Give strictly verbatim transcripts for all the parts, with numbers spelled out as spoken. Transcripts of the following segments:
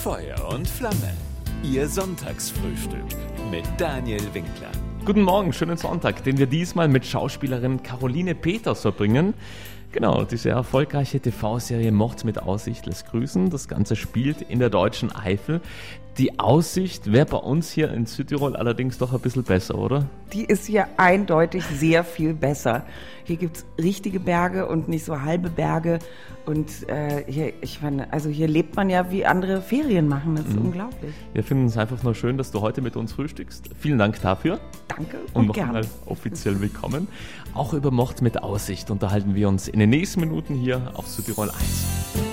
Feuer und Flamme. Ihr Sonntagsfrühstück mit Daniel Winkler. Guten Morgen, schönen Sonntag, den wir diesmal mit Schauspielerin Caroline Peters verbringen. Genau, diese erfolgreiche T V-Serie Mord mit Aussicht lässt grüßen. Das Ganze spielt in der deutschen Eifel. Die Aussicht wäre bei uns hier in Südtirol allerdings doch ein bisschen besser, oder? Die ist hier eindeutig sehr viel besser. Hier gibt's richtige Berge und nicht so halbe Berge. Und äh, hier, ich meine, also hier lebt man ja, wie andere Ferien machen. Das ist mhm. unglaublich. Wir finden es einfach nur schön, dass du heute mit uns frühstückst. Vielen Dank dafür. Danke und, und noch gerne. Mal offiziell willkommen. Auch über Mord mit Aussicht unterhalten wir uns in den nächsten Minuten hier auf Südtirol eins.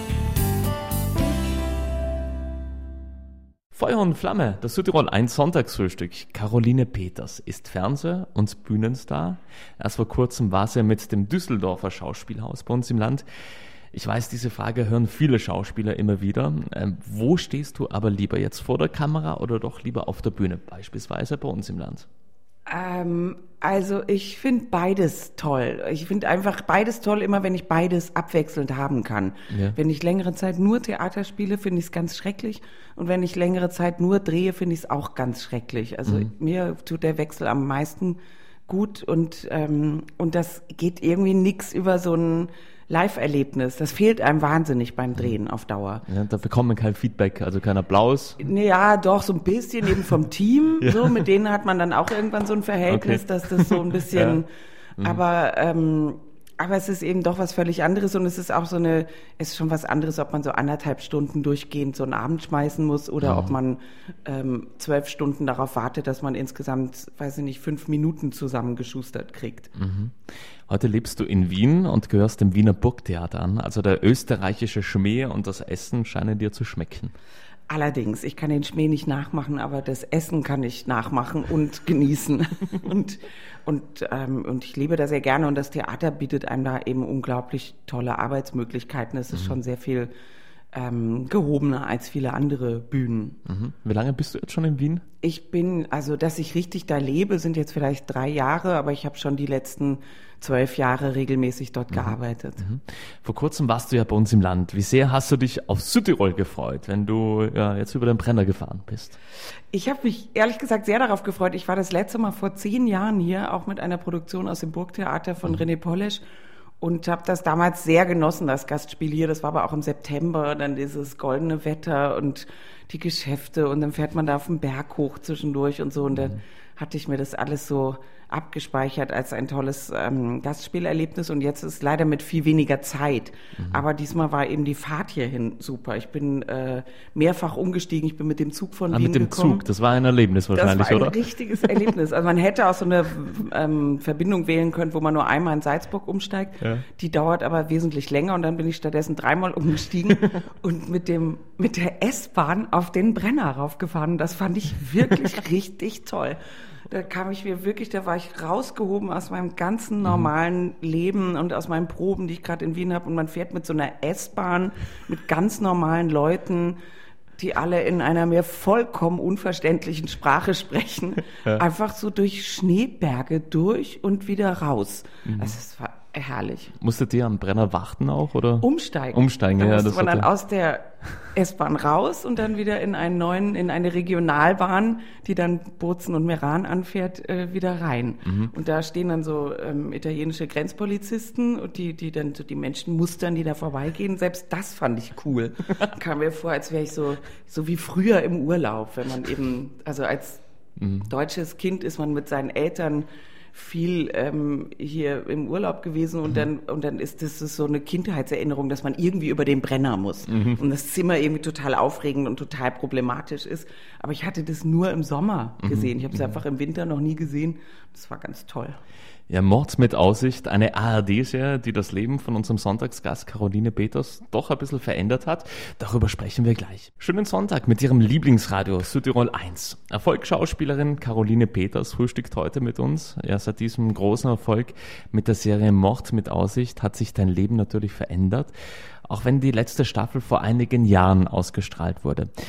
Feuer und Flamme, das Südtirol eins Sonntagsfrühstück. Caroline Peters ist Fernseh- und Bühnenstar. Erst vor kurzem war sie mit dem Düsseldorfer Schauspielhaus bei uns im Land. Ich weiß, diese Frage hören viele Schauspieler immer wieder. Ähm, wo stehst du aber lieber, jetzt vor der Kamera oder doch lieber auf der Bühne, beispielsweise bei uns im Land? Ähm, also ich finde beides toll. Ich finde einfach beides toll, immer wenn ich beides abwechselnd haben kann. Ja. Wenn ich längere Zeit nur Theater spiele, finde ich es ganz schrecklich. Und wenn ich längere Zeit nur drehe, finde ich es auch ganz schrecklich. Also mhm. mir tut der Wechsel am meisten gut und, ähm, und das geht irgendwie nix über so ein Live-Erlebnis. Das fehlt einem wahnsinnig beim Drehen auf Dauer. Ja, da bekommt man kein Feedback, also kein Applaus. Ja, doch, so ein bisschen eben vom Team. ja. So, mit denen hat man dann auch irgendwann so ein Verhältnis, okay. dass das so ein bisschen, ja. mhm. aber, ähm, aber es ist eben doch was völlig anderes und es ist auch so eine, es ist schon was anderes, ob man so anderthalb Stunden durchgehend so einen Abend schmeißen muss oder mhm. ob man ähm, zwölf Stunden darauf wartet, dass man insgesamt, weiß ich nicht, fünf Minuten zusammengeschustert kriegt. Mhm. Heute lebst du in Wien und gehörst dem Wiener Burgtheater an. Also der österreichische Schmäh und das Essen scheinen dir zu schmecken. Allerdings, ich kann den Schmäh nicht nachmachen, aber das Essen kann ich nachmachen und genießen. und und ähm, und ich liebe das sehr gerne und das Theater bietet einem da eben unglaublich tolle Arbeitsmöglichkeiten. Es ist mhm. schon sehr viel ähm, gehobener als viele andere Bühnen. Mhm. Wie lange bist du jetzt schon in Wien? Ich bin, also dass ich richtig da lebe, sind jetzt vielleicht drei Jahre, aber ich habe schon die letzten zwölf Jahre regelmäßig dort mhm. gearbeitet. Mhm. Vor kurzem warst du ja bei uns im Land. Wie sehr hast du dich auf Südtirol gefreut, wenn du ja, jetzt über den Brenner gefahren bist? Ich habe mich ehrlich gesagt sehr darauf gefreut. Ich war das letzte Mal vor zehn Jahren hier, auch mit einer Produktion aus dem Burgtheater von mhm. René Polesch. Und habe das damals sehr genossen, das Gastspiel hier. Das war aber auch im September, dann dieses goldene Wetter und die Geschäfte. Und dann fährt man da auf den Berg hoch zwischendurch und so. Und dann hatte ich mir das alles so abgespeichert als ein tolles ähm, Gastspielerlebnis. Und jetzt ist es leider mit viel weniger Zeit. Mhm. Aber diesmal war eben die Fahrt hierhin super. Ich bin äh, mehrfach umgestiegen. Ich bin mit dem Zug von ah, Wien mit dem gekommen. Zug, das war ein Erlebnis wahrscheinlich, oder? Das war ein oder? richtiges Erlebnis. Also man hätte auch so eine ähm, Verbindung wählen können, wo man nur einmal in Salzburg umsteigt. Ja. Die dauert aber wesentlich länger und dann bin ich stattdessen dreimal umgestiegen und mit dem mit der S-Bahn auf den Brenner raufgefahren. Das fand ich wirklich richtig toll. Da kam ich mir wirklich, da war ich rausgehoben aus meinem ganzen normalen mhm. Leben und aus meinen Proben, die ich gerade in Wien habe. Und man fährt mit so einer S-Bahn mit ganz normalen Leuten, die alle in einer mir vollkommen unverständlichen Sprache sprechen, ja. einfach so durch Schneeberge durch und wieder raus. Mhm. Also es war herrlich. Musstet ihr am Brenner warten auch, oder? Umsteigen. Umsteigen, da ja. musste das man dann hatte... aus der S-Bahn raus und dann wieder in einen neuen, in eine Regionalbahn, die dann Bozen und Meran anfährt, äh, wieder rein. Mhm. Und da stehen dann so ähm, italienische Grenzpolizisten und die, die dann so die Menschen mustern, die da vorbeigehen. Selbst das fand ich cool. Kam mir vor, als wäre ich so, so wie früher im Urlaub, wenn man eben, also als mhm. deutsches Kind ist man mit seinen Eltern viel ähm, hier im Urlaub gewesen und mhm. dann und dann ist das so eine Kindheitserinnerung, dass man irgendwie über den Brenner muss mhm. und das Zimmer irgendwie total aufregend und total problematisch ist. Aber ich hatte das nur im Sommer gesehen. Ich habe es mhm. einfach im Winter noch nie gesehen. Das war ganz toll. Ja, Mord mit Aussicht, eine A R D-Serie, die das Leben von unserem Sonntagsgast Caroline Peters doch ein bisschen verändert hat. Darüber sprechen wir gleich. Schönen Sonntag mit Ihrem Lieblingsradio Südtirol eins. Erfolgsschauspielerin Caroline Peters frühstückt heute mit uns. Ja, seit diesem großen Erfolg mit der Serie Mord mit Aussicht hat sich dein Leben natürlich verändert, auch wenn die letzte Staffel vor einigen Jahren ausgestrahlt wurde.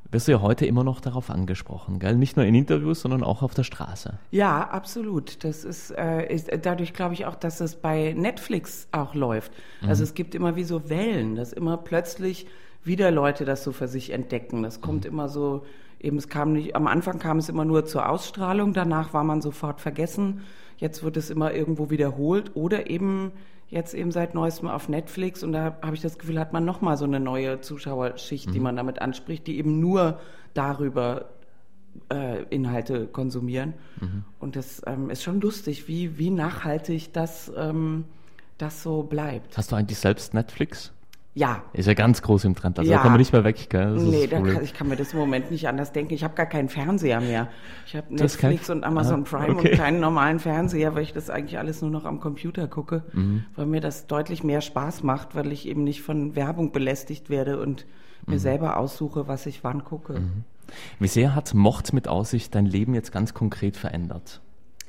Wirst du ja heute immer noch darauf angesprochen, gell? Nicht nur in Interviews, sondern auch auf der Straße. Ja, absolut. Das ist, äh, ist dadurch glaube ich auch, dass es bei Netflix auch läuft. Mhm. Also es gibt immer wie so Wellen, dass immer plötzlich wieder Leute das so für sich entdecken. Das kommt mhm. immer so, eben es kam nicht, am Anfang kam es immer nur zur Ausstrahlung, danach war man sofort vergessen. Jetzt wird es immer irgendwo wiederholt oder eben jetzt eben seit Neuestem auf Netflix und da habe ich das Gefühl, hat man nochmal so eine neue Zuschauerschicht, mhm. die man damit anspricht, die eben nur darüber äh, Inhalte konsumieren. Mhm. Und das ähm, ist schon lustig, wie, wie nachhaltig das, ähm, das so bleibt. Hast du eigentlich selbst Netflix? Ja. Ist ja ganz groß im Trend, also ja. da kann man nicht mehr weg, gell? Das nee, da kann, ich kann mir das im Moment nicht anders denken. Ich habe gar keinen Fernseher mehr. Ich habe Netflix kein... und Amazon ah, Prime okay. und keinen normalen Fernseher, weil ich das eigentlich alles nur noch am Computer gucke, mhm. weil mir das deutlich mehr Spaß macht, weil ich eben nicht von Werbung belästigt werde und mir mhm. selber aussuche, was ich wann gucke. Mhm. Wie sehr hat Mord mit Aussicht dein Leben jetzt ganz konkret verändert?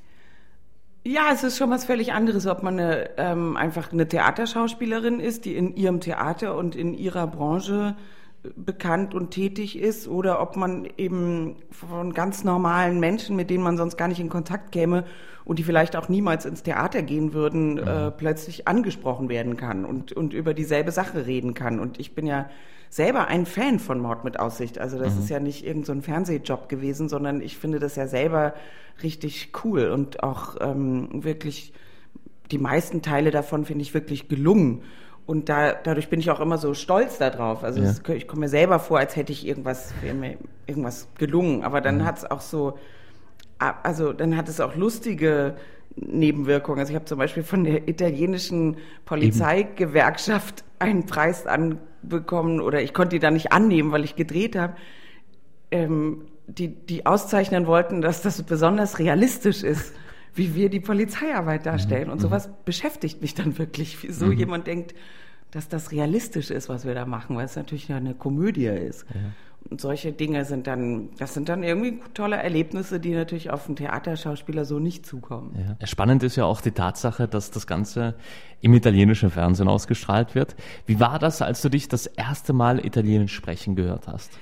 Ja, es ist schon was völlig anderes, ob man eine, ähm, einfach eine Theaterschauspielerin ist, die in ihrem Theater und in ihrer Branche bekannt und tätig ist, oder ob man eben von ganz normalen Menschen, mit denen man sonst gar nicht in Kontakt käme und die vielleicht auch niemals ins Theater gehen würden, mhm. äh, plötzlich angesprochen werden kann und, und über dieselbe Sache reden kann. Und ich bin ja selber ein Fan von Mord mit Aussicht. Also das mhm. ist ja nicht irgend so ein Fernsehjob gewesen, sondern ich finde das ja selber richtig cool und auch ähm, wirklich, die meisten Teile davon finde ich wirklich gelungen. Und da, dadurch bin ich auch immer so stolz darauf. Also ja. das, ich komme mir selber vor, als hätte ich irgendwas, wäre mir irgendwas gelungen. Aber dann mhm. hat es auch so, also dann hat es auch lustige Nebenwirkungen. Also ich habe zum Beispiel von der italienischen Polizeigewerkschaft einen Preis anbekommen oder ich konnte die da nicht annehmen, weil ich gedreht habe. Ähm, die, die auszeichnen wollten, dass das besonders realistisch ist, wie wir die Polizeiarbeit darstellen. Und sowas beschäftigt mich dann wirklich, wieso mhm. jemand denkt, dass das realistisch ist, was wir da machen, weil es natürlich eine Komödie ist. Ja. Und solche Dinge sind dann, das sind dann irgendwie tolle Erlebnisse, die natürlich auf einen Theaterschauspieler so nicht zukommen. Ja. Spannend ist ja auch die Tatsache, dass das Ganze im italienischen Fernsehen ausgestrahlt wird. Wie war das, als du dich das erste Mal Italienisch sprechen gehört hast?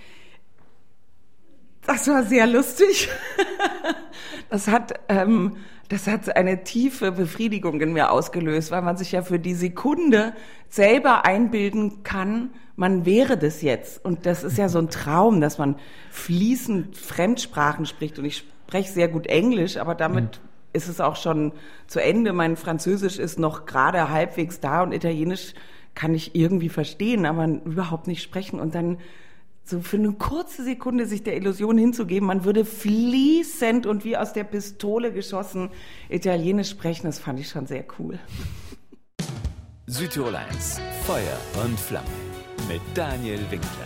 Das war sehr lustig. Das hat, ähm, das hat eine tiefe Befriedigung in mir ausgelöst, weil man sich ja für die Sekunde selber einbilden kann, man wäre das jetzt. Und das ist ja so ein Traum, dass man fließend Fremdsprachen spricht. Und ich spreche sehr gut Englisch, aber damit mhm. ist es auch schon zu Ende. Mein Französisch ist noch gerade halbwegs da und Italienisch kann ich irgendwie verstehen, aber überhaupt nicht sprechen. Und dann so für eine kurze Sekunde sich der Illusion hinzugeben, man würde fließend und wie aus der Pistole geschossen Italienisch sprechen, das fand ich schon sehr cool. Südtirol eins, Feuer und Flamme mit Daniel Winkler.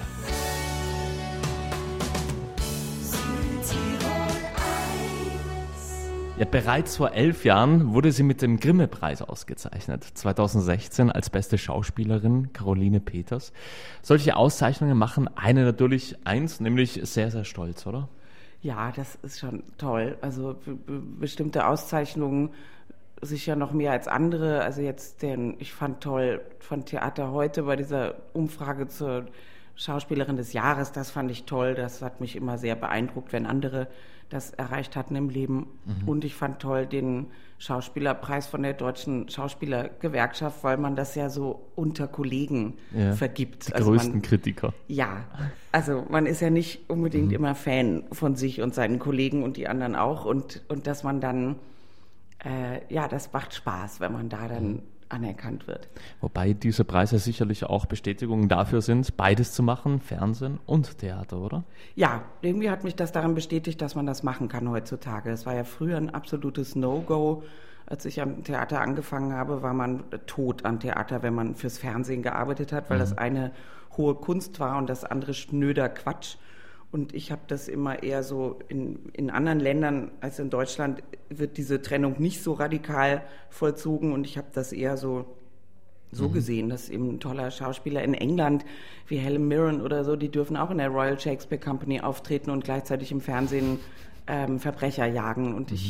Ja, bereits vor elf Jahren wurde sie mit dem Grimme-Preis ausgezeichnet. zweitausendsechzehn als beste Schauspielerin Caroline Peters. Solche Auszeichnungen machen eine natürlich eins, nämlich sehr, sehr stolz, oder? Ja, das ist schon toll. Also b- b- bestimmte Auszeichnungen sicher noch mehr als andere. Also jetzt den, ich fand toll von Theater heute bei dieser Umfrage zur Schauspielerin des Jahres, das fand ich toll. Das hat mich immer sehr beeindruckt, wenn andere das erreicht hatten im Leben. Mhm. Und ich fand toll den Schauspielerpreis von der Deutschen Schauspielergewerkschaft, weil man das ja so unter Kollegen ja, vergibt. Die also größten man, Kritiker. Ja, also man ist ja nicht unbedingt mhm. immer Fan von sich und seinen Kollegen und die anderen auch. Und, und dass man dann, äh, ja, das macht Spaß, wenn man da dann mhm. anerkannt wird. Wobei diese Preise sicherlich auch Bestätigungen dafür sind, beides zu machen, Fernsehen und Theater, oder? Ja, irgendwie hat mich das daran bestätigt, dass man das machen kann heutzutage. Es war ja früher ein absolutes No-Go. Als ich am Theater angefangen habe, war man tot am Theater, wenn man fürs Fernsehen gearbeitet hat, weil mhm. das eine hohe Kunst war und das andere schnöder Quatsch. Und ich habe das immer eher so, in, in anderen Ländern als in Deutschland wird diese Trennung nicht so radikal vollzogen und ich habe das eher so, so mhm. gesehen, dass eben ein toller Schauspieler in England wie Helen Mirren oder so, die dürfen auch in der Royal Shakespeare Company auftreten und gleichzeitig im Fernsehen ähm, Verbrecher jagen. Und mhm. ich,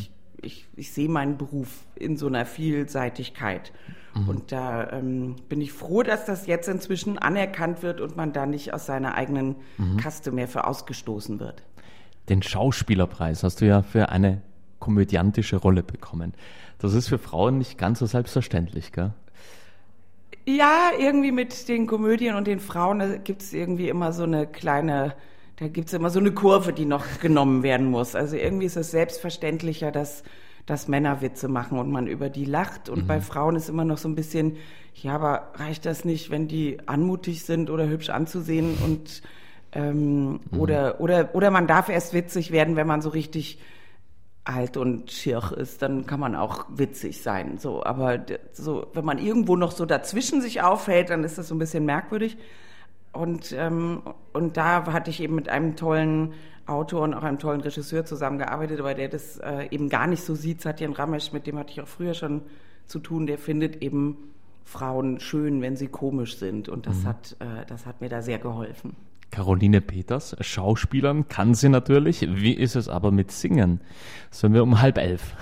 ich, ich sehe meinen Beruf in so einer Vielseitigkeit. Mhm. Und da ähm, bin ich froh, dass das jetzt inzwischen anerkannt wird und man da nicht aus seiner eigenen mhm. Kaste mehr für ausgestoßen wird. Den Schauspielerpreis hast du ja für eine komödiantische Rolle bekommen. Das ist für Frauen nicht ganz so selbstverständlich, gell? Ja, irgendwie mit den Komödien und den Frauen, da gibt es irgendwie immer so eine kleine, da gibt es immer so eine Kurve, die noch genommen werden muss. Also irgendwie ist es selbstverständlicher, dass dass Männer Witze machen und man über die lacht. Und mhm. bei Frauen ist immer noch so ein bisschen, ja, aber reicht das nicht, wenn die anmutig sind oder hübsch anzusehen und ähm, mhm. oder oder oder man darf erst witzig werden, wenn man so richtig alt und schirch ist, dann kann man auch witzig sein. So, aber so, wenn man irgendwo noch so dazwischen sich aufhält, dann ist das so ein bisschen merkwürdig. Und ähm, und da hatte ich eben mit einem tollen Autor und auch einem tollen Regisseur zusammengearbeitet, aber der das äh, eben gar nicht so sieht. Satyen Ramesh, mit dem hatte ich auch früher schon zu tun, der findet eben Frauen schön, wenn sie komisch sind. Und das, mhm. hat, äh, das hat mir da sehr geholfen. Caroline Peters, Schauspielern kann sie natürlich. Wie ist es aber mit Singen? Sollen wir um halb elf.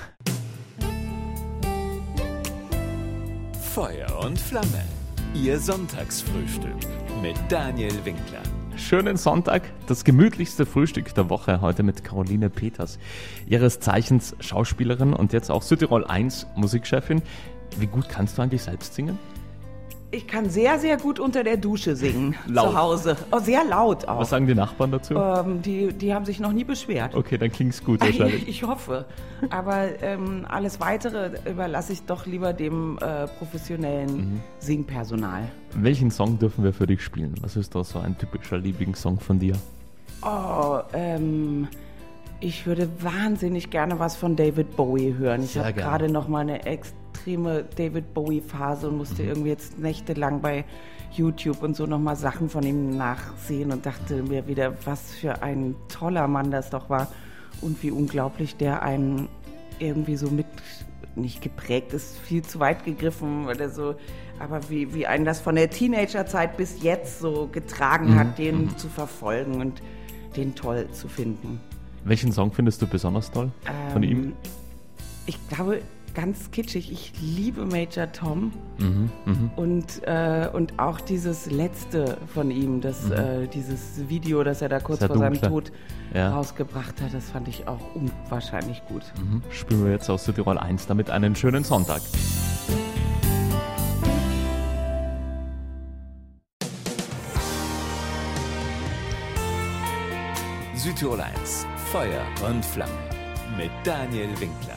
Feuer und Flamme. Ihr Sonntagsfrühstück mit Daniel Winkler. Schönen Sonntag, das gemütlichste Frühstück der Woche heute mit Caroline Peters, ihres Zeichens Schauspielerin und jetzt auch Südtirol eins Musikchefin. Wie gut kannst du eigentlich selbst singen? Ich kann sehr, sehr gut unter der Dusche singen, laut. Zu Hause. Oh, sehr laut auch. Was sagen die Nachbarn dazu? Ähm, die, die haben sich noch nie beschwert. Okay, dann klingt's gut wahrscheinlich. Ich, ich hoffe. Aber ähm, alles Weitere überlasse ich doch lieber dem äh, professionellen mhm. Singpersonal. Welchen Song dürfen wir für dich spielen? Was ist da so ein typischer Lieblingssong von dir? Oh, ähm... Ich würde wahnsinnig gerne was von David Bowie hören. Ich habe gerade noch mal eine extreme David Bowie-Phase und musste mhm. irgendwie jetzt nächtelang bei YouTube und so noch mal Sachen von ihm nachsehen und dachte mir wieder, was für ein toller Mann das doch war und wie unglaublich der einen irgendwie so mit, nicht geprägt, ist viel zu weit gegriffen oder so, aber wie, wie einen das von der Teenagerzeit bis jetzt so getragen mhm. hat, den mhm. zu verfolgen und den toll zu finden. Welchen Song findest du besonders toll von ähm, ihm? Ich glaube, ganz kitschig. Ich liebe Major Tom mhm, mh. und, äh, und auch dieses letzte von ihm, das, mhm. äh, dieses Video, das er da kurz vor dunkler. seinem Tod ja. rausgebracht hat, das fand ich auch unwahrscheinlich gut. Mhm. Spielen wir jetzt aus Südtirol eins damit einen schönen Sonntag. Südtirol eins. Feuer und Flamme mit Daniel Winkler.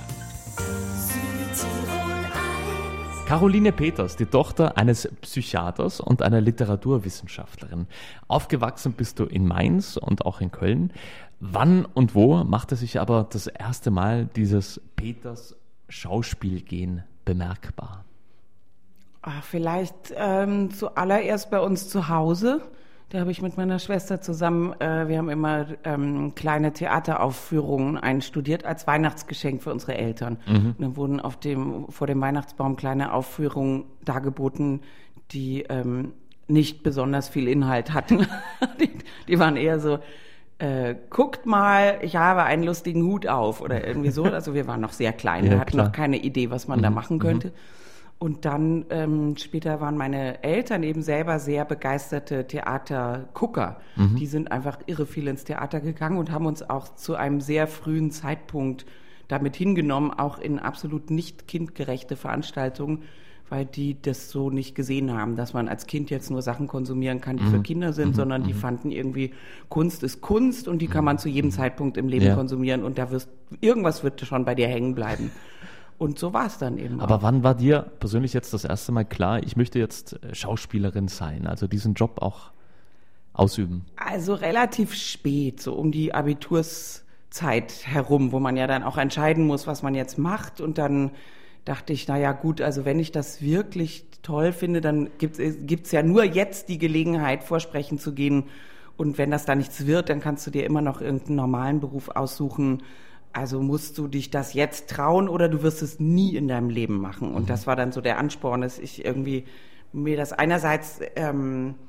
Caroline Peters, die Tochter eines Psychiaters und einer Literaturwissenschaftlerin. Aufgewachsen bist du in Mainz und auch in Köln. Wann und wo machte sich aber das erste Mal dieses Peters Schauspielgehen bemerkbar? Ach, vielleicht ähm, zuallererst bei uns zu Hause. Da habe ich mit meiner Schwester zusammen, äh, wir haben immer ähm, kleine Theateraufführungen einstudiert als Weihnachtsgeschenk für unsere Eltern. Mhm. Und dann wurden auf dem, vor dem Weihnachtsbaum kleine Aufführungen dargeboten, die ähm, nicht besonders viel Inhalt hatten. die, die waren eher so, äh, guckt mal, ich habe einen lustigen Hut auf oder irgendwie so. Also wir waren noch sehr klein, ja, wir hatten klar. noch keine Idee, was man mhm. da machen könnte. Mhm. Und dann ähm, später waren meine Eltern eben selber sehr begeisterte Theatergucker. Mhm. Die sind einfach irre viel ins Theater gegangen und haben uns auch zu einem sehr frühen Zeitpunkt damit hingenommen, auch in absolut nicht kindgerechte Veranstaltungen, weil die das so nicht gesehen haben, dass man als Kind jetzt nur Sachen konsumieren kann, die mhm. für Kinder sind, mhm. sondern die fanden irgendwie, Kunst ist Kunst und die kann man zu jedem Zeitpunkt im Leben ja. konsumieren und da wirst, irgendwas wird schon bei dir hängen bleiben. Und so war es dann eben. Aber auch. Wann war dir persönlich jetzt das erste Mal klar, ich möchte jetzt Schauspielerin sein, also diesen Job auch ausüben? Also relativ spät, so um die Abiturszeit herum, wo man ja dann auch entscheiden muss, was man jetzt macht. Und dann dachte ich, na ja gut, also wenn ich das wirklich toll finde, dann gibt es ja nur jetzt die Gelegenheit, vorsprechen zu gehen. Und wenn das da nichts wird, dann kannst du dir immer noch irgendeinen normalen Beruf aussuchen. Also musst du dich das jetzt trauen oder du wirst es nie in deinem Leben machen. Und das war dann so der Ansporn, dass ich irgendwie mir das einerseits ähm,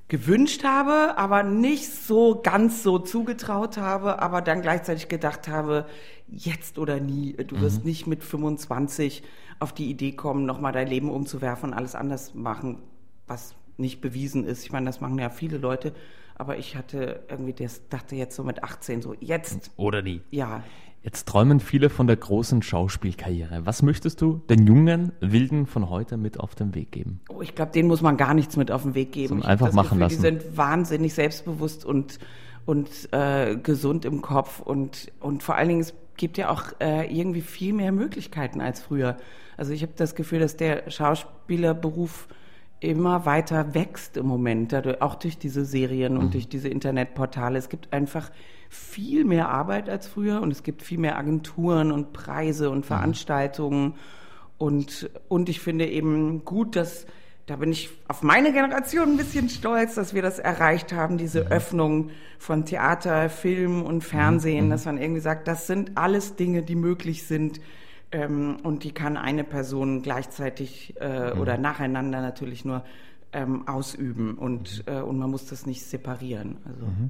gewünscht habe, aber nicht so ganz so zugetraut habe, aber dann gleichzeitig gedacht habe, jetzt oder nie. Du wirst mhm. nicht mit fünfundzwanzig auf die Idee kommen, nochmal dein Leben umzuwerfen und alles anders machen, was nicht bewiesen ist. Ich meine, das machen ja viele Leute, aber ich hatte irgendwie, das dachte jetzt so mit achtzehn, so jetzt. Oder nie. Ja. Jetzt träumen viele von der großen Schauspielkarriere. Was möchtest du den jungen Wilden von heute mit auf den Weg geben? Oh, ich glaube, denen muss man gar nichts mit auf den Weg geben. So einfach machen Gefühl, lassen. Die sind wahnsinnig selbstbewusst und, und äh, gesund im Kopf und, und vor allen Dingen, es gibt ja auch äh, irgendwie viel mehr Möglichkeiten als früher. Also ich habe das Gefühl, dass der Schauspielerberuf immer weiter wächst im Moment, dadurch, auch durch diese Serien und mhm. durch diese Internetportale. Es gibt einfach viel mehr Arbeit als früher und es gibt viel mehr Agenturen und Preise und Veranstaltungen. Mhm. Und, und ich finde eben gut, dass, da bin ich auf meine Generation ein bisschen stolz, dass wir das erreicht haben, diese mhm. Öffnung von Theater, Film und Fernsehen, mhm. dass man irgendwie sagt, das sind alles Dinge, die möglich sind. Ähm, und die kann eine Person gleichzeitig äh, mhm. oder nacheinander natürlich nur ähm, ausüben und, äh, und man muss das nicht separieren. Also. Mhm.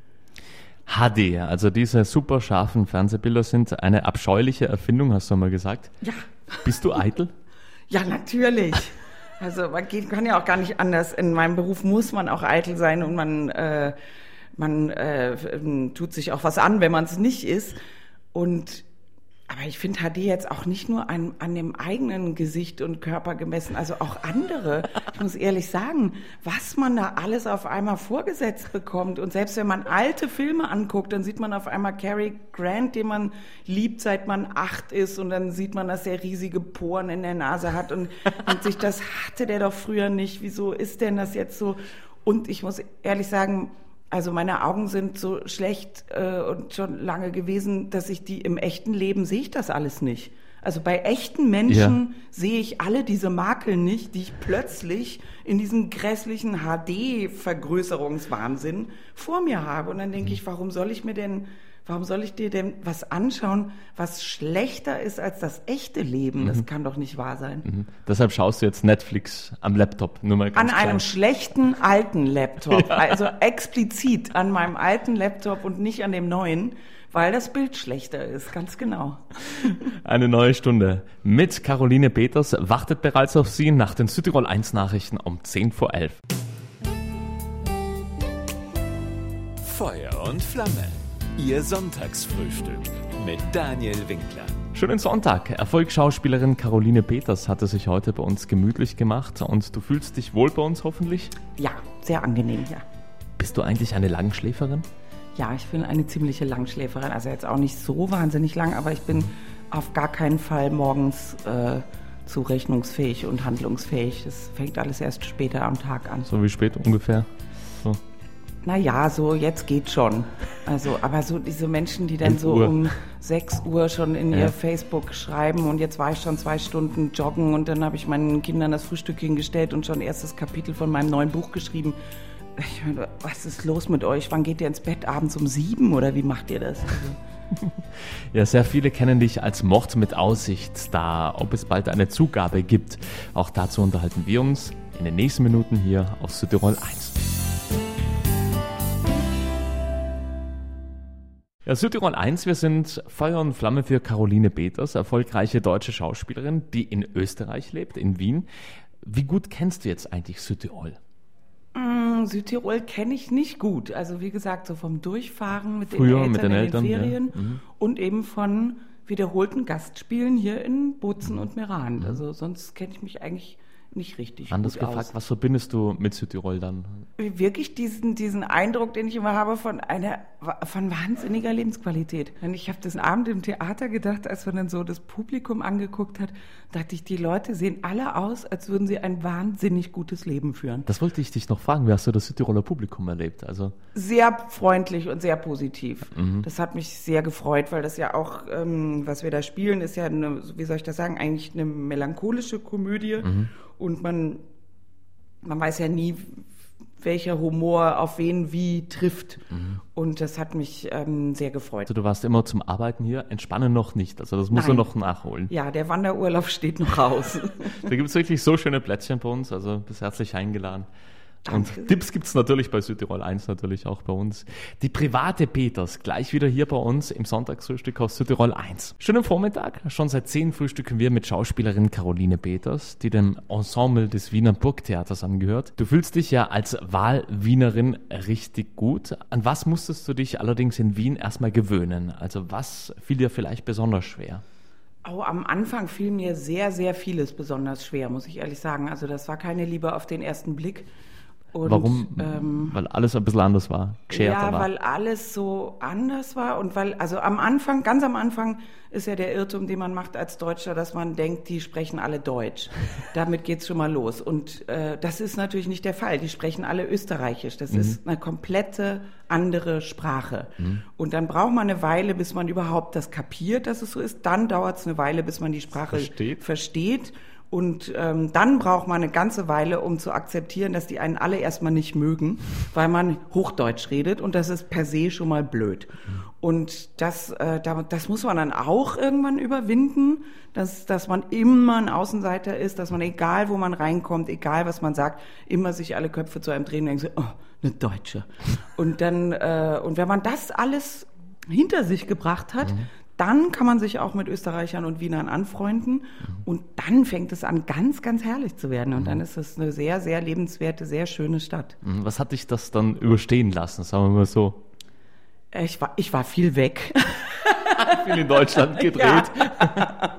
H D, also diese super scharfen Fernsehbilder sind eine abscheuliche Erfindung, hast du mal gesagt. Ja. Bist du eitel? Ja, natürlich. Also man geht, kann ja auch gar nicht anders. In meinem Beruf muss man auch eitel sein und man, äh, man äh, tut sich auch was an, wenn man es nicht ist. Und aber ich finde H D jetzt auch nicht nur an, an dem eigenen Gesicht und Körper gemessen, also auch andere. Ich muss ehrlich sagen, was man da alles auf einmal vorgesetzt bekommt. Und selbst wenn man alte Filme anguckt, dann sieht man auf einmal Cary Grant, den man liebt, seit man acht ist. Und dann sieht man, dass er riesige Poren in der Nase hat. Und, und sich das hatte der doch früher nicht. Wieso ist denn das jetzt so? Und ich muss ehrlich sagen, also meine Augen sind so schlecht äh, und schon lange gewesen, dass ich die im echten Leben sehe ich das alles nicht. Also bei echten Menschen ja. sehe ich alle diese Makel nicht, die ich plötzlich in diesem grässlichen H D-Vergrößerungswahnsinn vor mir habe. Und dann denke ich, warum soll ich mir denn, warum soll ich dir denn was anschauen, was schlechter ist als das echte Leben? Mhm. Das kann doch nicht wahr sein. Mhm. Deshalb schaust du jetzt Netflix am Laptop, nur mal ganz An klein. einem schlechten alten Laptop, ja. Also explizit an meinem alten Laptop und nicht an dem neuen, weil das Bild schlechter ist, ganz genau. Eine neue Stunde mit Caroline Peters wartet bereits auf Sie nach den Südtirol eins Nachrichten um zehn vor elf. Feuer und Flamme. Ihr Sonntagsfrühstück mit Daniel Winkler. Schönen Sonntag. Erfolgsschauspielerin Caroline Peters hatte sich heute bei uns gemütlich gemacht und du fühlst dich wohl bei uns hoffentlich? Ja, sehr angenehm, ja. Bist du eigentlich eine Langschläferin? Ja, ich bin eine ziemliche Langschläferin. Also jetzt auch nicht so wahnsinnig lang, aber ich bin auf gar keinen Fall morgens äh, zurechnungsfähig und handlungsfähig. Das fängt alles erst später am Tag an. So wie spät ungefähr? So. Naja, so jetzt geht schon. Also, aber so diese Menschen, die dann so um sechs Uhr schon in ja. ihr Facebook schreiben und jetzt war ich schon zwei Stunden joggen und dann habe ich meinen Kindern das Frühstück hingestellt und schon erstes Kapitel von meinem neuen Buch geschrieben. Ich meine, was ist los mit euch? Wann geht ihr ins Bett? Abends um sieben oder wie macht ihr das? Also. Ja, sehr viele kennen dich als Mord mit Aussicht-Star. Ob es bald eine Zugabe gibt, auch dazu unterhalten wir uns in den nächsten Minuten hier auf Südtirol eins. Ja, Südtirol eins, wir sind Feuer und Flamme für Caroline Peters, erfolgreiche deutsche Schauspielerin, die in Österreich lebt, in Wien. Wie gut kennst du jetzt eigentlich Südtirol? Mm, Südtirol kenne ich nicht gut. Also wie gesagt, so vom Durchfahren mit Früher, den Eltern mit den in Eltern, den Ferien ja. Mhm. und eben von wiederholten Gastspielen hier in Bozen und Meran. Mhm. Also sonst kenne ich mich eigentlich nicht richtig Anders gut gefragt, aus. Was verbindest du mit Südtirol dann? Wirklich diesen, diesen Eindruck, den ich immer habe von einer von wahnsinniger Lebensqualität. Und ich habe diesen Abend im Theater gedacht, als man dann so das Publikum angeguckt hat, dachte ich, die Leute sehen alle aus, als würden sie ein wahnsinnig gutes Leben führen. Das wollte ich dich noch fragen. Wie hast du das Südtiroler Publikum erlebt? Also sehr freundlich und sehr positiv. Mhm. Das hat mich sehr gefreut, weil das ja auch, ähm, was wir da spielen, ist ja, eine, wie soll ich das sagen, eigentlich eine melancholische Komödie. Mhm. Und man, man weiß ja nie, welcher Humor auf wen wie trifft. Mhm. Und das hat mich ähm, sehr gefreut. Also du warst immer zum Arbeiten hier, entspannen noch nicht. Also das musst Nein. du noch nachholen. Ja, der Wanderurlaub steht noch raus. Da gibt es wirklich so schöne Plätzchen bei uns, also bist herzlich eingeladen. Danke. Und Tipps gibt's natürlich bei Südtirol eins, natürlich auch bei uns. Die private Peters, gleich wieder hier bei uns im Sonntagsfrühstück auf Südtirol eins. Schönen Vormittag, schon seit zehn frühstücken wir mit Schauspielerin Caroline Peters, die dem Ensemble des Wiener Burgtheaters angehört. Du fühlst dich ja als Wahlwienerin richtig gut. An was musstest du dich allerdings in Wien erstmal gewöhnen? Also was fiel dir vielleicht besonders schwer? Oh, am Anfang fiel mir sehr, sehr vieles besonders schwer, muss ich ehrlich sagen. Also das war keine Liebe auf den ersten Blick. Und, Warum? Ähm, weil alles ein bisschen anders war, gescherter ja, war. weil alles so anders war und weil, also am Anfang, ganz am Anfang ist ja der Irrtum, den man macht als Deutscher, dass man denkt, die sprechen alle Deutsch. Damit geht's schon mal los. Und äh, das ist natürlich nicht der Fall. Die sprechen alle Österreichisch. Das mhm. ist eine komplette andere Sprache. Mhm. Und dann braucht man eine Weile, bis man überhaupt das kapiert, dass es so ist. Dann dauert es eine Weile, bis man die Sprache versteht. versteht. Und ähm, dann braucht man eine ganze Weile, um zu akzeptieren, dass die einen alle erstmal nicht mögen, weil man Hochdeutsch redet und das ist per se schon mal blöd. Und das, äh, das muss man dann auch irgendwann überwinden, dass, dass man immer ein Außenseiter ist, dass man, egal wo man reinkommt, egal was man sagt, immer sich alle Köpfe zu einem drehen und denkt so, oh, eine Deutsche. Und dann, äh, und wenn man das alles hinter sich gebracht hat, mhm. dann kann man sich auch mit Österreichern und Wienern anfreunden mhm. und dann fängt es an, ganz, ganz herrlich zu werden. Und mhm. dann ist es eine sehr, sehr lebenswerte, sehr schöne Stadt. Was hat dich das dann überstehen lassen, sagen wir mal so? Ich war, ich war viel weg. Viel in Deutschland gedreht. Ja.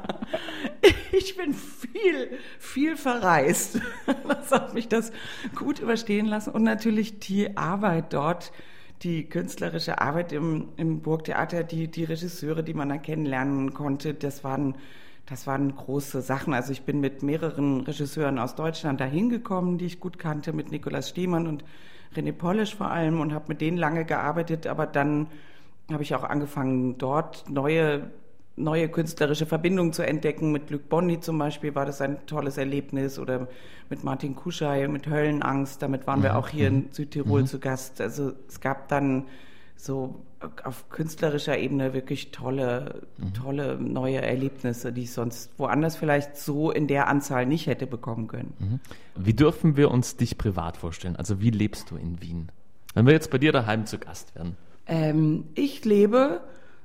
Ich bin viel, viel verreist. Das hat mich das gut überstehen lassen. Und natürlich die Arbeit dort, die künstlerische Arbeit im, im Burgtheater, die, die Regisseure, die man da kennenlernen konnte, das waren, das waren große Sachen. Also ich bin mit mehreren Regisseuren aus Deutschland da hingekommen, die ich gut kannte, mit Nikolaus Stiemann und René Polisch vor allem und habe mit denen lange gearbeitet. Aber dann habe ich auch angefangen, dort neue neue künstlerische Verbindungen zu entdecken. Mit Luc Bondy zum Beispiel war das ein tolles Erlebnis oder mit Martin Kuschei, mit Höllenangst. Damit waren wir auch hier in Südtirol mhm. zu Gast. Also es gab dann so auf künstlerischer Ebene wirklich tolle, mhm. tolle neue Erlebnisse, die ich sonst woanders vielleicht so in der Anzahl nicht hätte bekommen können. Mhm. Wie dürfen wir uns dich privat vorstellen? Also wie lebst du in Wien? Wenn wir jetzt bei dir daheim zu Gast werden. Ähm, ich lebe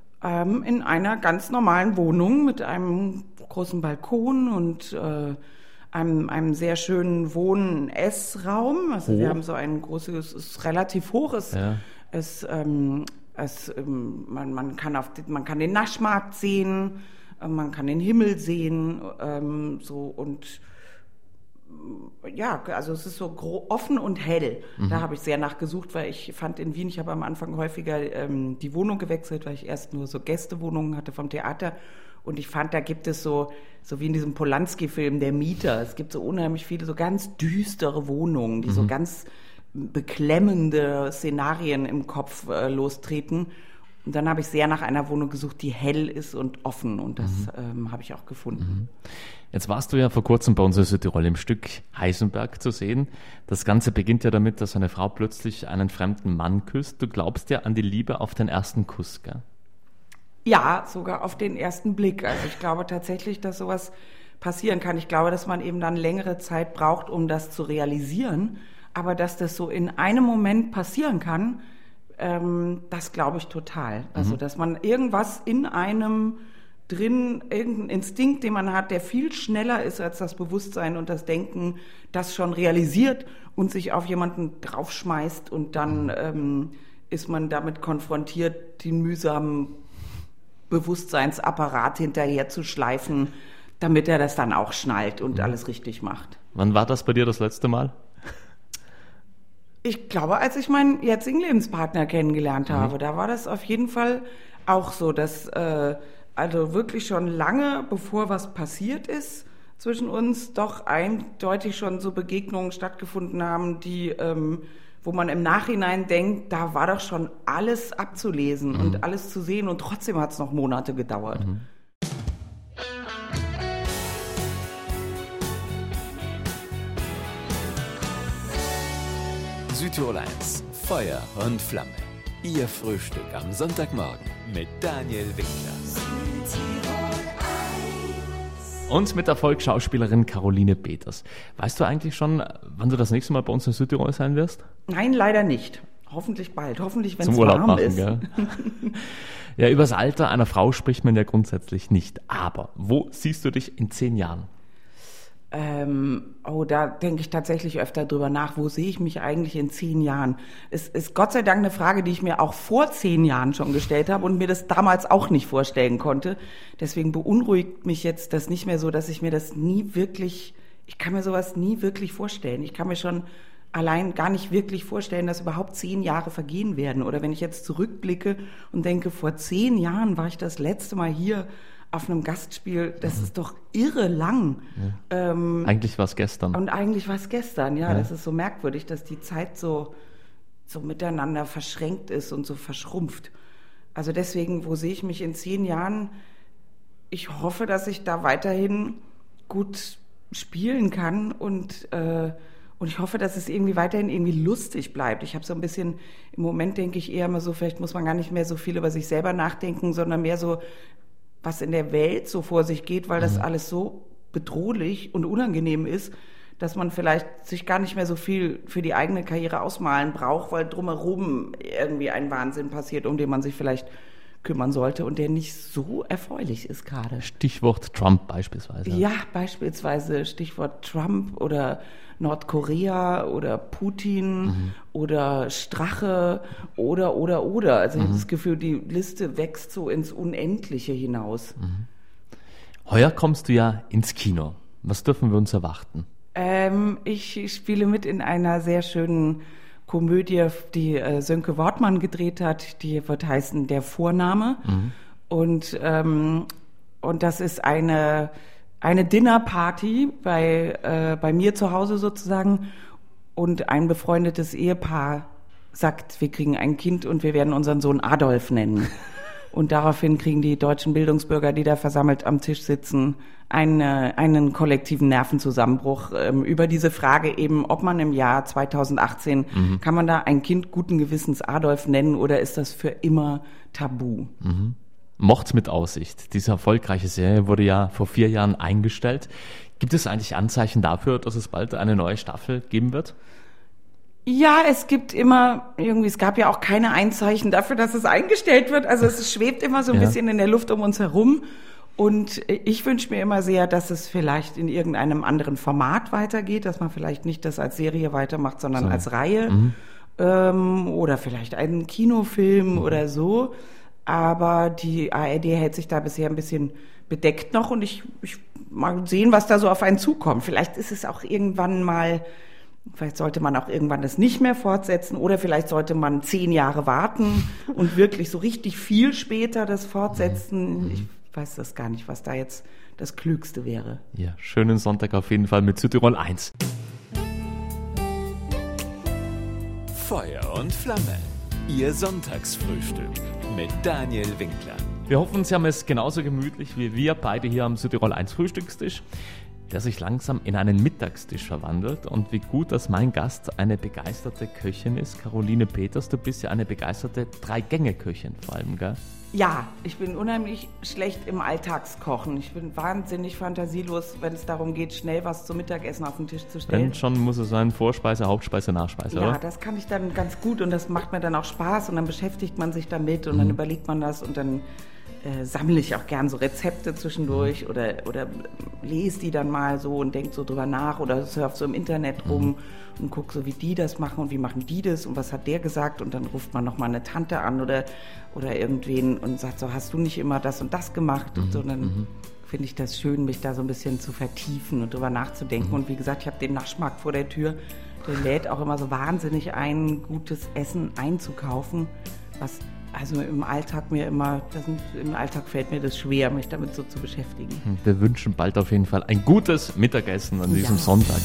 in einer ganz normalen Wohnung mit einem großen Balkon und äh, einem, einem sehr schönen Wohn-Essraum. Also oh. wir haben so ein großes, es ist relativ hoch, es, ja. es, ähm, es, ähm, man, man, kann auf die, man kann den Naschmarkt sehen, äh, man kann den Himmel sehen, ähm, so und ja, also es ist so gro- offen und hell. Mhm. Da habe ich sehr nachgesucht, weil ich fand in Wien, ich habe am Anfang häufiger ähm, die Wohnung gewechselt, weil ich erst nur so Gästewohnungen hatte vom Theater. Und ich fand, da gibt es so, so wie in diesem Polanski-Film, Der Mieter, es gibt so unheimlich viele so ganz düstere Wohnungen, die mhm. so ganz beklemmende Szenarien im Kopf äh, lostreten. Und dann habe ich sehr nach einer Wohnung gesucht, die hell ist und offen. Und das mhm. ähm, habe ich auch gefunden. Jetzt warst du ja vor kurzem bei uns in Südtirol im Stück Heisenberg zu sehen. Das Ganze beginnt ja damit, dass eine Frau plötzlich einen fremden Mann küsst. Du glaubst ja an die Liebe auf den ersten Kuss, gell? Ja, sogar auf den ersten Blick. Also ich glaube tatsächlich, dass sowas passieren kann. Ich glaube, dass man eben dann längere Zeit braucht, um das zu realisieren. Aber dass das so in einem Moment passieren kann, ähm, das glaube ich total. Also, dass man irgendwas in einem drin, irgendein Instinkt, den man hat, der viel schneller ist als das Bewusstsein und das Denken, das schon realisiert und sich auf jemanden draufschmeißt und dann ähm, ist man damit konfrontiert, den mühsamen Bewusstseinsapparat hinterher zu schleifen, damit er das dann auch schnallt und alles richtig macht. Wann war das bei dir das letzte Mal? Ich glaube, als ich meinen jetzigen Lebenspartner kennengelernt habe, mhm. da war das auf jeden Fall auch so, dass äh, also wirklich schon lange, bevor was passiert ist zwischen uns, doch eindeutig schon so Begegnungen stattgefunden haben, die, ähm, wo man im Nachhinein denkt, da war doch schon alles abzulesen mhm. und alles zu sehen und trotzdem hat es noch Monate gedauert. Mhm. Südtirol eins, Feuer und Flamme. Ihr Frühstück am Sonntagmorgen mit Daniel Winkler. Und mit der Volksschauspielerin Caroline Peters. Weißt du eigentlich schon, wann du das nächste Mal bei uns in Südtirol sein wirst? Nein, leider nicht. Hoffentlich bald. Hoffentlich, wenn Zum es Urlaub warm machen, ist. Gell? Ja, über das Alter einer Frau spricht man ja grundsätzlich nicht. Aber wo siehst du dich in zehn Jahren? Ähm, oh, da denke ich tatsächlich öfter drüber nach. Wo sehe ich mich eigentlich in zehn Jahren? Es ist Gott sei Dank eine Frage, die ich mir auch vor zehn Jahren schon gestellt habe und mir das damals auch nicht vorstellen konnte. Deswegen beunruhigt mich jetzt das nicht mehr so, dass ich mir das nie wirklich, ich kann mir sowas nie wirklich vorstellen. Ich kann mir schon allein gar nicht wirklich vorstellen, dass überhaupt zehn Jahre vergehen werden. Oder wenn ich jetzt zurückblicke und denke, vor zehn Jahren war ich das letzte Mal hier auf einem Gastspiel, das ist doch irre lang. Ja. Ähm, eigentlich war es gestern. Und eigentlich war es gestern, ja, ja. Das ist so merkwürdig, dass die Zeit so, so miteinander verschränkt ist und so verschrumpft. Also deswegen, wo sehe ich mich in zehn Jahren? Ich hoffe, dass ich da weiterhin gut spielen kann und, äh, und ich hoffe, dass es irgendwie weiterhin irgendwie lustig bleibt. Ich habe so ein bisschen, im Moment denke ich eher mal so, vielleicht muss man gar nicht mehr so viel über sich selber nachdenken, sondern mehr so, was in der Welt so vor sich geht, weil das alles so bedrohlich und unangenehm ist, dass man vielleicht sich gar nicht mehr so viel für die eigene Karriere ausmalen braucht, weil drumherum irgendwie ein Wahnsinn passiert, um den man sich vielleicht kümmern sollte und der nicht so erfreulich ist gerade. Stichwort Trump beispielsweise. Ja, beispielsweise Stichwort Trump oder Nordkorea oder Putin mhm. oder Strache oder, oder, oder. Also ich mhm. habe das Gefühl, die Liste wächst so ins Unendliche hinaus. Mhm. Heuer kommst du ja ins Kino. Was dürfen wir uns erwarten? Ähm, ich spiele mit in einer sehr schönen Komödie, die äh, Sönke Wortmann gedreht hat. Die wird heißen Der Vorname. Mhm. Und, ähm, und das ist eine, eine Dinnerparty bei, äh, bei mir zu Hause sozusagen. Und ein befreundetes Ehepaar sagt, wir kriegen ein Kind und wir werden unseren Sohn Adolf nennen. Und daraufhin kriegen die deutschen Bildungsbürger, die da versammelt am Tisch sitzen, eine, einen kollektiven Nervenzusammenbruch ähm, über diese Frage eben, ob man im Jahr zweitausendachtzehn, mhm. kann man da ein Kind guten Gewissens Adolf nennen oder ist das für immer tabu? Mhm. Mord mit Aussicht. Diese erfolgreiche Serie wurde ja vor vier Jahren eingestellt. Gibt es eigentlich Anzeichen dafür, dass es bald eine neue Staffel geben wird? Ja, es gibt immer, irgendwie, es gab ja auch keine Einzeichen dafür, dass es eingestellt wird. Also es schwebt immer so ein ja. bisschen in der Luft um uns herum. Und ich wünsche mir immer sehr, dass es vielleicht in irgendeinem anderen Format weitergeht, dass man vielleicht nicht das als Serie weitermacht, sondern so. als Reihe. Mhm. Ähm, oder vielleicht einen Kinofilm mhm. oder so. Aber die A R D hält sich da bisher ein bisschen bedeckt noch und ich, ich mal sehen, was da so auf einen zukommt. Vielleicht ist es auch irgendwann mal... Vielleicht sollte man auch irgendwann das nicht mehr fortsetzen oder vielleicht sollte man zehn Jahre warten und wirklich so richtig viel später das fortsetzen. Ich weiß das gar nicht, was da jetzt das Klügste wäre. Ja, schönen Sonntag auf jeden Fall mit Südtirol eins. Feuer und Flamme. Ihr Sonntagsfrühstück mit Daniel Winkler. Wir hoffen, Sie haben es genauso gemütlich wie wir beide hier am Südtirol eins Frühstückstisch, der sich langsam in einen Mittagstisch verwandelt. Und wie gut, dass mein Gast eine begeisterte Köchin ist. Caroline Peters, du bist ja eine begeisterte Drei-Gänge-Köchin vor allem, gell? Ja, ich bin unheimlich schlecht im Alltagskochen. Ich bin wahnsinnig fantasielos, wenn es darum geht, schnell was zum Mittagessen auf den Tisch zu stellen. Wenn schon, muss es sein Vorspeise, Hauptspeise, Nachspeise, ja, oder? Ja, das kann ich dann ganz gut und das macht mir dann auch Spaß und dann beschäftigt man sich damit und mhm. dann überlegt man das und dann äh, sammle ich auch gern so Rezepte zwischendurch oder, oder lese die dann mal so und denke so drüber nach oder surf so im Internet rum mhm. und gucke so, wie die das machen und wie machen die das und was hat der gesagt und dann ruft man nochmal eine Tante an oder, oder irgendwen und sagt so, hast du nicht immer das und das gemacht? Mhm. Und so, dann mhm. finde ich das schön, mich da so ein bisschen zu vertiefen und drüber nachzudenken. Mhm. Und wie gesagt, ich habe den Naschmarkt vor der Tür, der lädt auch immer so wahnsinnig ein, gutes Essen einzukaufen, was also im Alltag mir immer, das sind, im Alltag fällt mir das schwer, mich damit so zu beschäftigen. Wir wünschen bald auf jeden Fall ein gutes Mittagessen an diesem ja. Sonntag.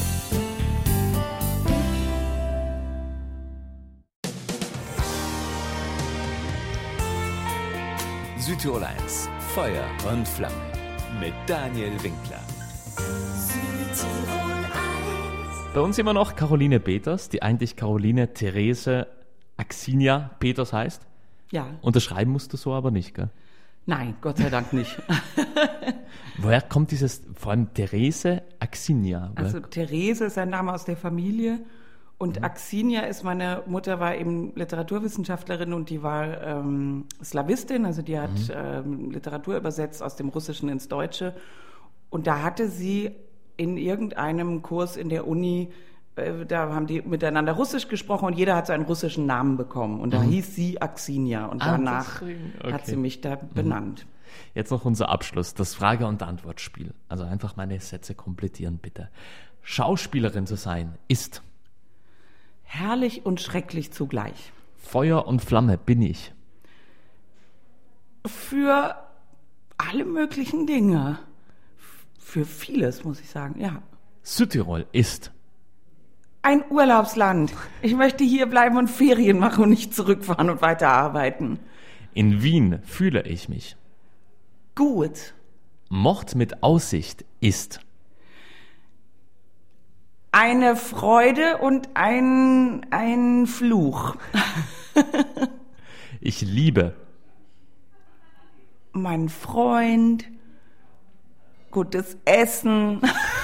Südtirol eins, Feuer und Flamme mit Daniel Winkler. Bei uns immer noch Caroline Peters, die eigentlich Caroline Therese Axinia Peters heißt. Ja. Unterschreiben musst du so aber nicht, gell? Nein, Gott sei Dank nicht. Woher kommt dieses, vor allem Therese Axinia? Woher- Also Therese ist ein Name aus der Familie und Mhm. Axinia ist, meine Mutter war eben Literaturwissenschaftlerin und die war ähm, Slawistin, also die hat Mhm. ähm, Literatur übersetzt aus dem Russischen ins Deutsche. Und da hatte sie in irgendeinem Kurs in der Uni, äh, da haben die miteinander Russisch gesprochen und jeder hat so einen russischen Namen bekommen. Und da hieß sie Axinia und Ah, danach deswegen, hat okay. sie mich da benannt. Jetzt noch unser Abschluss, das Frage- und Antwortspiel. Also einfach meine Sätze komplettieren, bitte. Schauspielerin zu sein ist Herrlich und schrecklich zugleich. Feuer und Flamme bin ich. Für alle möglichen Dinge. F- Für vieles, muss ich sagen, ja. Südtirol ist Ein Urlaubsland. Ich möchte hier bleiben und Ferien machen und nicht zurückfahren und weiterarbeiten. in Wien fühle ich mich. Gut. Mord mit Aussicht ist Eine Freude und ein, ein Fluch. ich liebe. Mein Freund. Gutes Essen.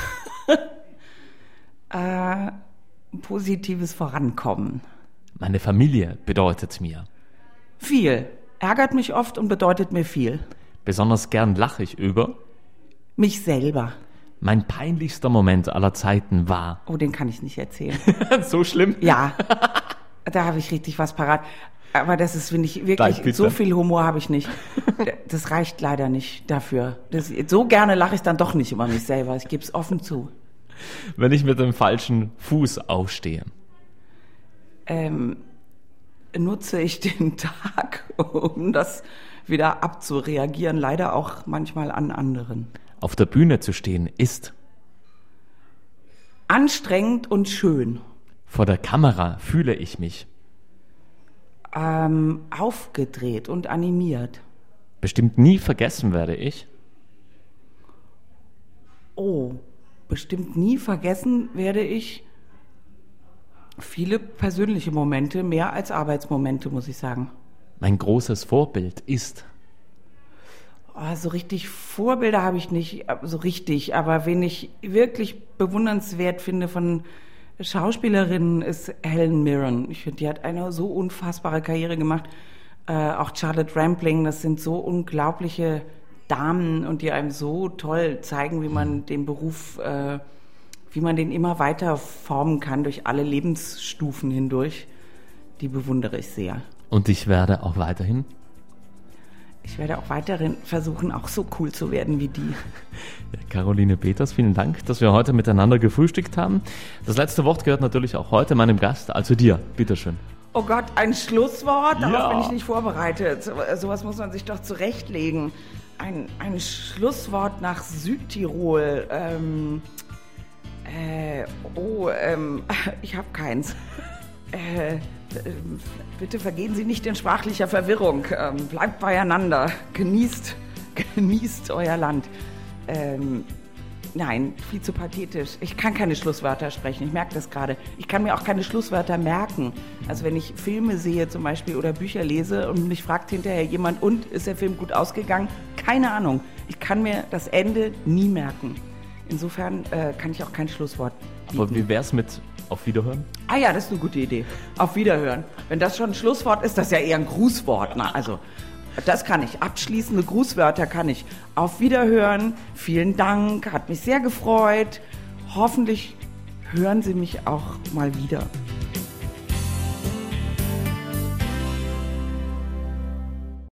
äh, positives Vorankommen. Meine Familie bedeutet mir. Viel. Ärgert mich oft und bedeutet mir viel. Besonders gern lache ich über. Mich selber. Mein peinlichster Moment aller Zeiten war. Oh, den kann ich nicht erzählen. So schlimm? Ja, da habe ich richtig was parat. Aber das ist, finde ich, Gleich, wirklich, bitte. so viel Humor habe ich nicht. Das reicht leider nicht dafür. Das, so gerne lache ich dann doch nicht über mich selber. Ich gebe es offen zu. Wenn ich mit dem falschen Fuß aufstehe. Ähm, nutze ich den Tag, um das wieder abzureagieren. Leider auch manchmal an anderen. Auf der Bühne zu stehen ist. Anstrengend und schön. Vor der Kamera fühle ich mich. Ähm, aufgedreht und animiert. Bestimmt nie vergessen werde ich. Oh, bestimmt nie vergessen werde ich viele persönliche Momente, mehr als Arbeitsmomente, muss ich sagen. Mein großes Vorbild ist. Oh, so richtig Vorbilder habe ich nicht, äh, so richtig, aber wen ich wirklich bewundernswert finde von Schauspielerinnen ist Helen Mirren. Ich finde, die hat eine so unfassbare Karriere gemacht. Äh, auch Charlotte Rampling, das sind so unglaubliche Damen und die einem so toll zeigen, wie man den Beruf, äh, wie man den immer weiter formen kann durch alle Lebensstufen hindurch. Die bewundere ich sehr. Und ich werde auch weiterhin. Ich werde auch weiterhin versuchen, auch so cool zu werden wie die. Ja, Caroline Peters, vielen Dank, dass wir heute miteinander gefrühstückt haben. Das letzte Wort gehört natürlich auch heute meinem Gast, also dir. Bitteschön. Oh Gott, ein Schlusswort? Darauf Ja. bin ich nicht vorbereitet. So, sowas muss man sich doch zurechtlegen. Ein, ein Schlusswort nach Südtirol. Ähm, äh, oh, ähm, ich habe keins. Äh, bitte vergehen Sie nicht in sprachlicher Verwirrung. Ähm, bleibt beieinander. Genießt, genießt euer Land. Ähm, nein, viel zu pathetisch. Ich kann keine Schlusswörter sprechen. Ich merke das gerade. Ich kann mir auch keine Schlusswörter merken. Also wenn ich Filme sehe zum Beispiel oder Bücher lese und mich fragt hinterher jemand, und ist der Film gut ausgegangen? Keine Ahnung. Ich kann mir das Ende nie merken. Insofern äh, kann ich auch kein Schlusswort bieten. Aber wie wär's mit auf Wiederhören? Ah ja, das ist eine gute Idee. Auf Wiederhören. Wenn das schon ein Schlusswort ist, das ist ja eher ein Grußwort. Na, also, das kann ich. Abschließende Grußwörter kann ich. Auf Wiederhören. Vielen Dank. Hat mich sehr gefreut. Hoffentlich hören Sie mich auch mal wieder.